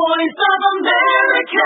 Voice of America.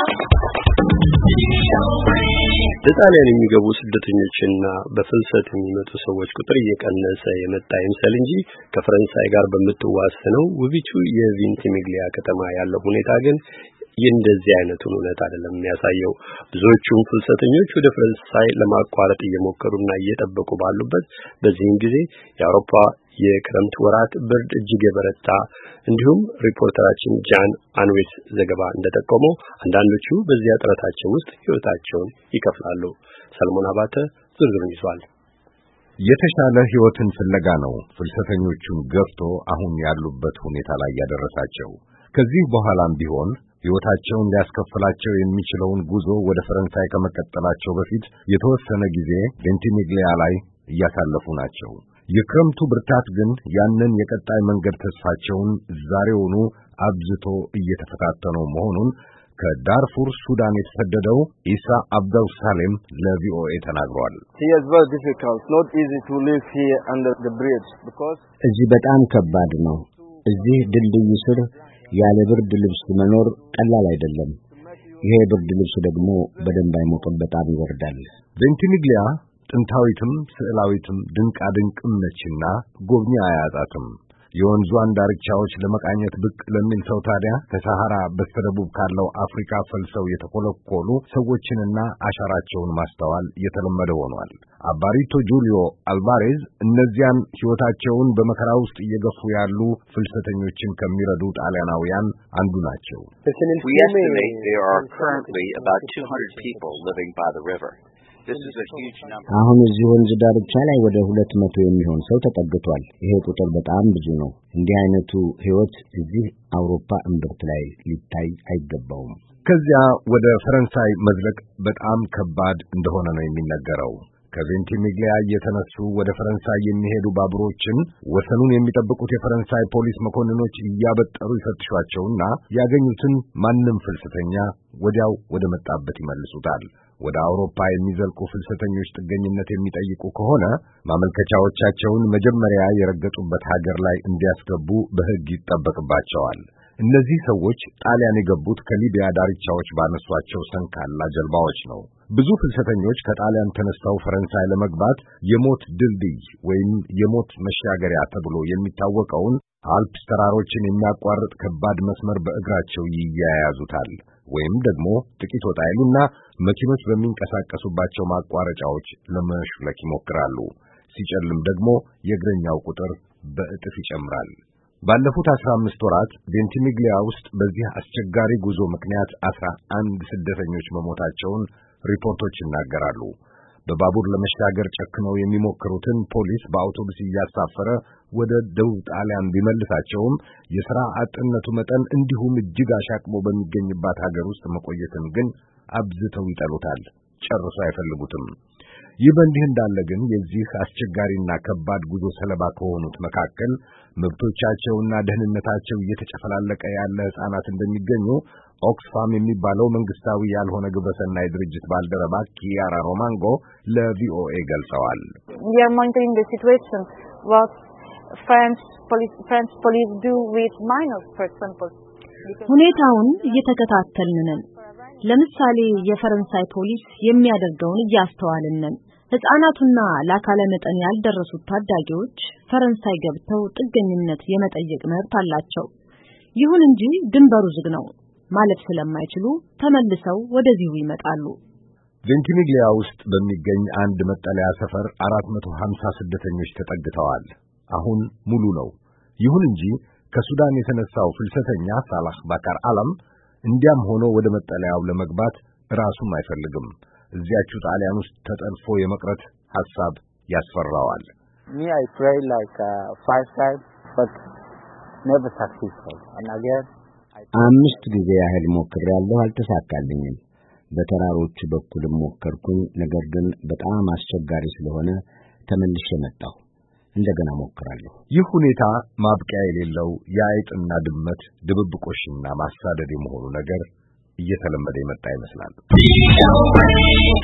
በጣሊያን የሚገቡ ስደተኞችና በፍልሰት የሚመጡ ሰዎች ቁጥር እየቀነሰ የመጣ ይምሰል እንጂ ከፈረንሳይ ጋር በምትዋሰነው ውቢቱ የቬንቲሚግሊያ ከተማ ያለው ሁኔታ ግን እንደዚህ አይነቱን እውነት አይደለም የሚያሳየው። ብዙዎቹም ፍልሰተኞች ወደ ፈረንሳይ ለማቋረጥ እየሞከሩና እየጠበቁ ባሉበት በዚህም ጊዜ የአውሮፓ የክረምት ወራት ብርድ እጅግ የበረታ እንዲሁም ሪፖርተራችን ጃን አንዌስ ዘገባ እንደጠቆመው አንዳንዶቹ በዚያ ጥረታቸው ውስጥ ሕይወታቸውን ይከፍላሉ። ሰለሞን አባተ ዝርዝሩን ይዟል። የተሻለ ሕይወትን ፍለጋ ነው ፍልሰተኞቹን ገፍቶ አሁን ያሉበት ሁኔታ ላይ ያደረሳቸው። ከዚህ በኋላም ቢሆን ሕይወታቸውን ሊያስከፍላቸው የሚችለውን ጉዞ ወደ ፈረንሳይ ከመቀጠላቸው በፊት የተወሰነ ጊዜ ቬንቲሚግሊያ ላይ እያሳለፉ ናቸው። የክረምቱ ብርታት ግን ያንን የቀጣይ መንገድ ተስፋቸውን ዛሬውኑ አብዝቶ እየተፈታተነው መሆኑን ከዳርፉር ሱዳን የተሰደደው ኢሳ አብደል ሳሌም ለቪኦኤ ተናግሯል። እዚህ በጣም ከባድ ነው። እዚህ ድልድዩ ስር ያለ ብርድ ልብስ መኖር ቀላል አይደለም። ይሄ ብርድ ልብስ ደግሞ በደንብ አይሞቅም፣ በጣም ይወርዳል። ቬንቲሚግሊያ ጥንታዊትም ስዕላዊትም ድንቃድንቅም ነችና ጎብኚ አያጣትም። የወንዟን ዳርቻዎች ለመቃኘት ብቅ ለሚል ሰው ታዲያ ከሰሃራ በስተደቡብ ካለው አፍሪካ ፈልሰው የተኮለኮሉ ሰዎችንና አሻራቸውን ማስተዋል የተለመደ ሆኗል። አባሪቶ ጁሊዮ አልቫሬዝ እነዚያን ሕይወታቸውን በመከራ ውስጥ እየገፉ ያሉ ፍልሰተኞችን ከሚረዱ ጣሊያናውያን አንዱ ናቸው። We estimate there are currently about 200 people living by the river. አሁን እዚህ ወንዝ ዳርቻ ላይ ወደ 200 የሚሆን ሰው ተጠግቷል። ይሄ ቁጥር በጣም ብዙ ነው። እንዲህ አይነቱ ሕይወት እዚህ አውሮፓ እምብርት ላይ ሊታይ አይገባውም። ከዚያ ወደ ፈረንሳይ መዝለቅ በጣም ከባድ እንደሆነ ነው የሚነገረው። ከቬንቲሚግሊያ እየተነሱ ወደ ፈረንሳይ የሚሄዱ ባቡሮችን ወሰኑን የሚጠብቁት የፈረንሳይ ፖሊስ መኮንኖች እያበጠሩ ይፈትሿቸውና ያገኙትን ማንም ፍልሰተኛ ወዲያው ወደ መጣበት ይመልሱታል። ወደ አውሮፓ የሚዘልቁ ፍልሰተኞች ጥገኝነት የሚጠይቁ ከሆነ ማመልከቻዎቻቸውን መጀመሪያ የረገጡበት ሀገር ላይ እንዲያስገቡ በሕግ ይጠበቅባቸዋል። እነዚህ ሰዎች ጣሊያን የገቡት ከሊቢያ ዳርቻዎች ባነሷቸው ሰንካላ ጀልባዎች ነው። ብዙ ፍልሰተኞች ከጣሊያን ተነስተው ፈረንሳይ ለመግባት የሞት ድልድይ ወይም የሞት መሻገሪያ ተብሎ የሚታወቀውን አልፕስ ተራሮችን የሚያቋርጥ ከባድ መስመር በእግራቸው ይያያዙታል። ወይም ደግሞ ጥቂት ወጣ ይሉና መኪኖች በሚንቀሳቀሱባቸው ማቋረጫዎች ለመሽለክ ይሞክራሉ። ሲጨልም ደግሞ የእግረኛው ቁጥር በእጥፍ ይጨምራል። ባለፉት 15 ወራት ቬንቲሚግሊያ ውስጥ በዚህ አስቸጋሪ ጉዞ ምክንያት 11 ስደተኞች መሞታቸውን ሪፖርቶች ይናገራሉ። በባቡር ለመሻገር ጨክነው የሚሞክሩትን ፖሊስ በአውቶቡስ እያሳፈረ ወደ ደቡብ ጣሊያን ቢመልሳቸውም የሥራ አጥነቱ መጠን እንዲሁም እጅግ አሻቅቦ በሚገኝባት ሀገር ውስጥ መቆየትን ግን አብዝተው ይጠሉታል፣ ጨርሶ አይፈልጉትም። ይህ በእንዲህ እንዳለ ግን የዚህ አስቸጋሪና ከባድ ጉዞ ሰለባ ከሆኑት መካከል መብቶቻቸውና ደህንነታቸው እየተጨፈላለቀ ያለ ሕፃናት እንደሚገኙ ኦክስፋም የሚባለው መንግስታዊ ያልሆነ ግብረሰናይ ድርጅት ባልደረባ ኪያራ ሮማንጎ ለቪኦኤ ገልጸዋል። ሁኔታውን እየተከታተልን ነን። ለምሳሌ የፈረንሳይ ፖሊስ የሚያደርገውን እያስተዋልን ነን። ሕፃናቱና ለአካለ መጠን ያልደረሱት ታዳጊዎች ፈረንሳይ ገብተው ጥገኝነት የመጠየቅ መብት አላቸው። ይሁን እንጂ ድንበሩ ዝግ ነው። ማለፍ ስለማይችሉ ተመልሰው ወደዚሁ ይመጣሉ። ቬንቲሚግሊያ ውስጥ በሚገኝ አንድ መጠለያ ሰፈር 450 ስደተኞች ተጠግተዋል። አሁን ሙሉ ነው። ይሁን እንጂ ከሱዳን የተነሳው ፍልሰተኛ ሳላህ ባካር አለም እንዲያም ሆኖ ወደ መጠለያው ለመግባት ራሱም አይፈልግም። እዚያችሁ ጣሊያን ውስጥ ተጠልፎ የመቅረት ሐሳብ ያስፈራዋል። I tried like 5 times but never successful. And again 5 ጊዜ ያህል ሞክሬያለሁ፣ አልተሳካልኝም። በተራሮቹ በኩልም ሞከርኩኝ፣ ነገር ግን በጣም አስቸጋሪ ስለሆነ ተመልሼ መጣሁ። እንደገና ሞክራለሁ። ይህ ሁኔታ ማብቂያ የሌለው የአይጥና ድመት ድብብቆሽና ማሳደድ የመሆኑ ነገር እየተለመደ የመጣ ይመስላል።